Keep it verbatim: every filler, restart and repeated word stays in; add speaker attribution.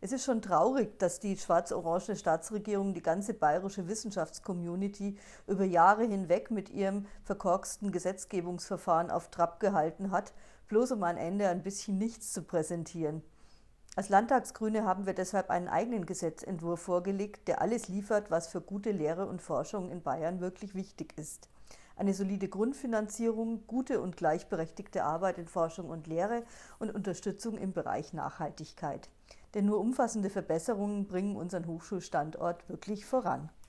Speaker 1: Es ist schon traurig, dass die schwarz-orange Staatsregierung die ganze bayerische Wissenschaftscommunity über Jahre hinweg mit ihrem verkorksten Gesetzgebungsverfahren auf Trab gehalten hat, bloß um am Ende ein bisschen nichts zu präsentieren. Als Landtagsgrüne haben wir deshalb einen eigenen Gesetzentwurf vorgelegt, der alles liefert, was für gute Lehre und Forschung in Bayern wirklich wichtig ist. Eine solide Grundfinanzierung, gute und gleichberechtigte Arbeit in Forschung und Lehre und Unterstützung im Bereich Nachhaltigkeit. Denn nur umfassende Verbesserungen bringen unseren Hochschulstandort wirklich voran.